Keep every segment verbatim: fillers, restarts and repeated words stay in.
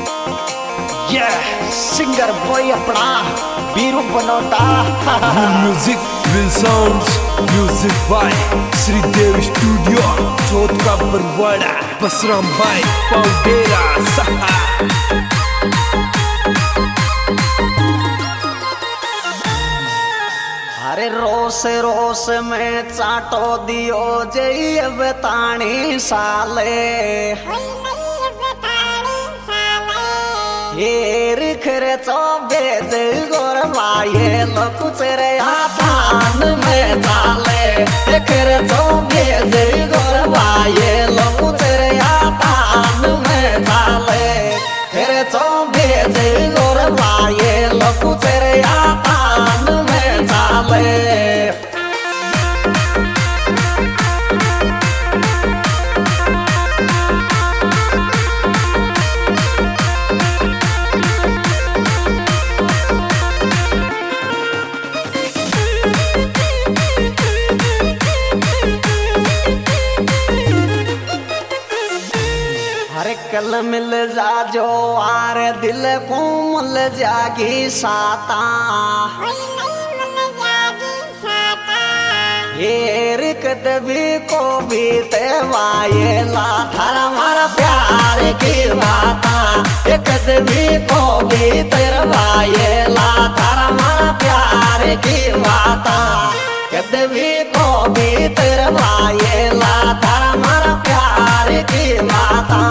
ये singer boy अपना Biru Banota Will music, will sounds, music by Shridev studio Chauth का बरवाड़ा बसराम भाई पाउडेरा सहा। अरे रोस रोस में चाटो दियो जय बतानी साले हेर खरे चौबेद गोरवाए लकुचरे आतान में चाले खरे चौबेद गोरवाए लकुचरे आतान में चाले खरे चौबेद गोरवाए लकुचरे आतान में चाले। कल मिल जा जो आर दिल को मिल जागी साता हेर कदबी को भी तेवाये ला थारा मारा प्यार की बाता कदबी को भी तेरवाये ला थारा मारा प्यार की बाता कदबी को भी तेरवाये ला थारा मारा प्यार की बाता।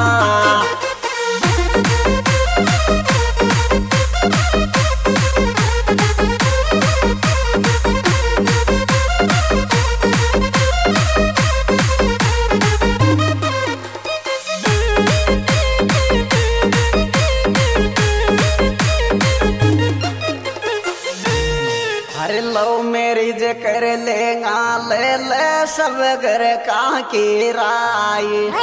लो मेरी जे कर लेगा ले ले सब घर का की राय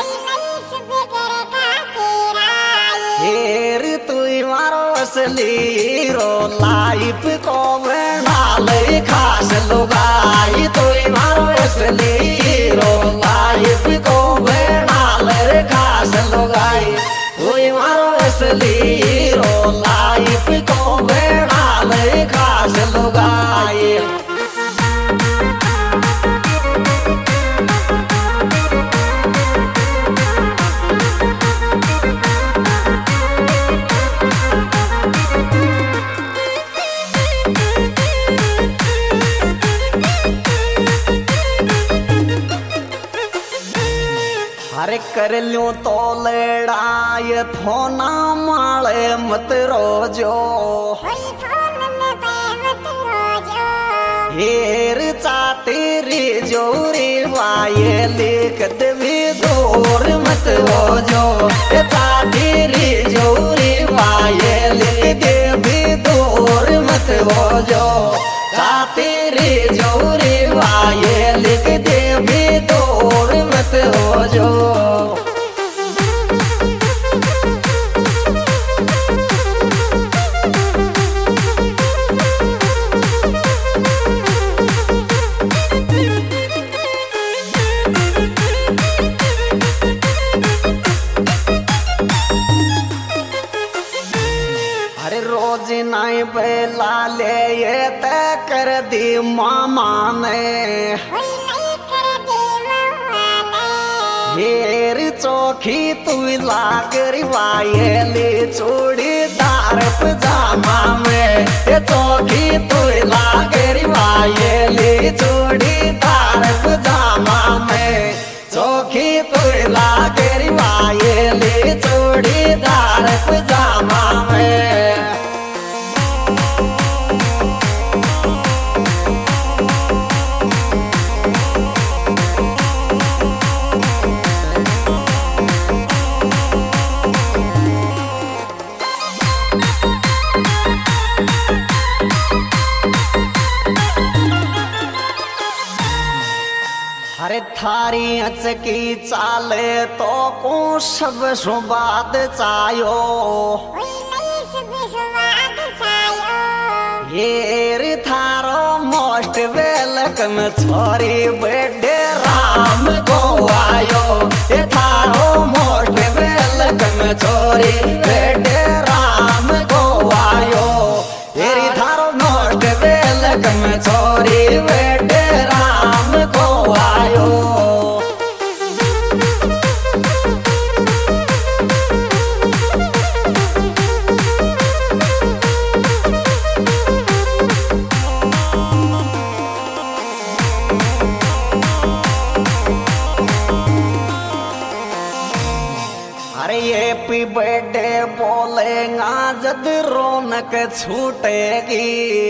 हेर तू मारो असली रो लाइफ को बना ले खास लुगाई तू मारो असली रो लाइफ को बना ले खास लुगाई तू मारो असली रो लाइफ को बना ले खास लुगाई। अरे कर लूं तो लड़ाई फोना माले मत रोजो हेर चातेरी जोरी वाये लिख भी दूर मत हो जो चातेरी जोरी वाये लिख भी दूर मत हो जो चातेरी जोरी वाये लिख भी दूर मत हो जो। रोज नहीं बेला ले ये तय कर दी मामा ने हेर चौखी तू लागर वाये चूड़ी दार पजामा में ये चौखी तू लागर वाये चूड़ी दार पजामा में चौखी तू लागर वाये चूड़ी दार पजामा में। अरे थारी अचकी चाले तो को सब सुबाद चायो हेर थारो मोस्ट वेलकम छोरी बर्थडे राम को आयो थारो मोस्ट वेलकम छोरी बर्थडे बर्थडे बोलेगा जद रौनक छूटेगी।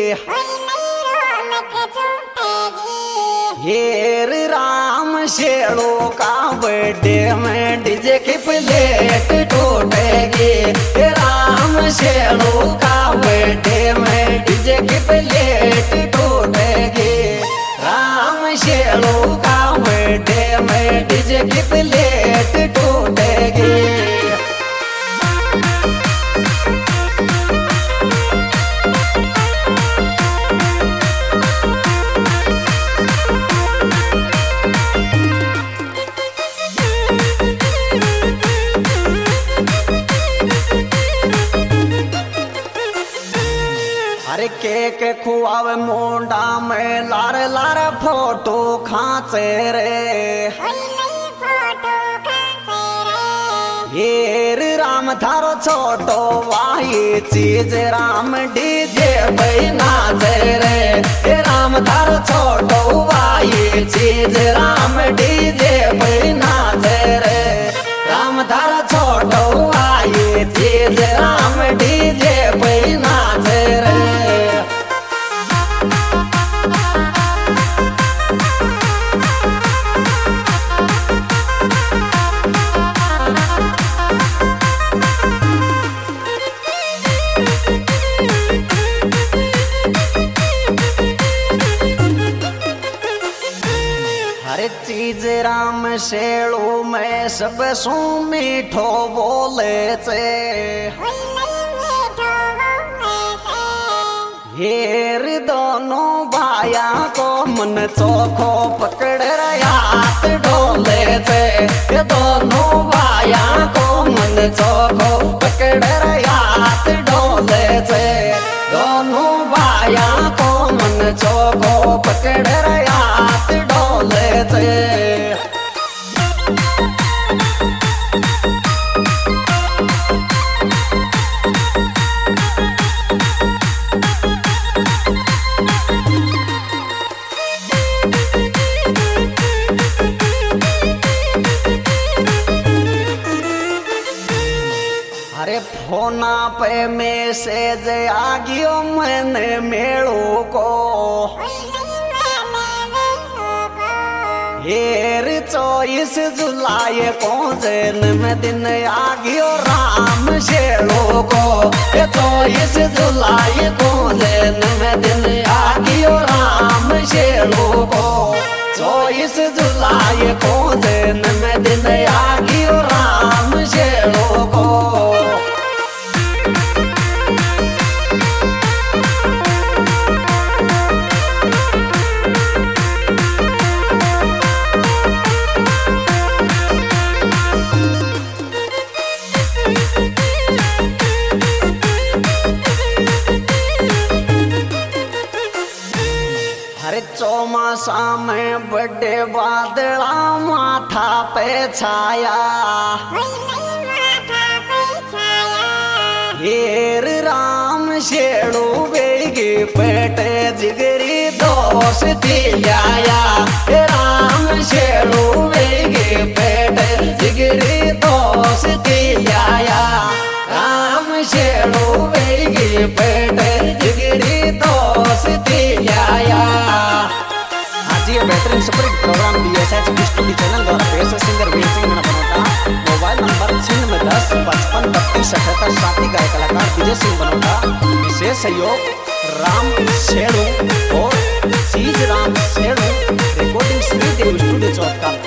हेर राम शेड़ो का बर्थडे में डीजे की प्लेट टूटेगी। राम शेड़ो का बर्थडे में डीजे की प्लेट टूटेगी। राम शेड़ो का बर्थडे में डीजे की प्लेट टूटेगी। अरे केक खुआवे मुंडा में लार लार फोटो खाचे रे। हेर राम थारो छोटो वाही चीज राम डीजे पे नाचे रे। हे राम थारो छोटो वाही चीज राम डीजे पे नाचे रे। राम थारो छोटो वाही चीज राम डीजे पे नाचे रे। हर चीज राम शेड़ू में सब सू मीठो बोले से। हेर दोनों भाया को मन चोखो पकड़ हाथ डोले से। दोनों भाया को मन चोखो पकड़ हाथ डोले से। दोनों भाया को मन चोखो पकड़ हाथ डोले से। अरे फोना पे मैसेज आ गयो मैंने मेड़ो को। हेर चौबीस जुलाई को जन्मदिन आ गयो राम शेड़ो को। चौबीस जुलाई को जन्मदिन आ गयो राम शेड़ो को। चौबीस जुलाई को जन्मदिन आ गयो राम शेड़ो को। हरे चौमासा में बड़े बादला माथा पे छाया। हेर राम शेड़ू बेगी पेटे जिगरी दोस्ती आया। राम शेड़ू बेगी पेटे जिगरी दोस्ती आया। राम शेड़ू बेगी पेटे जिगरी दोस्ती आया। आज ये बेहतरीन super hit program D S H studio channel द्वारा बेस्ट सिंगर वीर सिंह मना बनोटा। मोबाइल नंबर छियानवे दस पचपन बत्तीस अठहत्तर साथी गायक कलाकार विजय सिंह बनोटा। विशेष सहयोग राम शेड़ू और चीज राम शेड़ू। रिकॉर्डिंग श्रीदेव स्टूडियो चौथ का।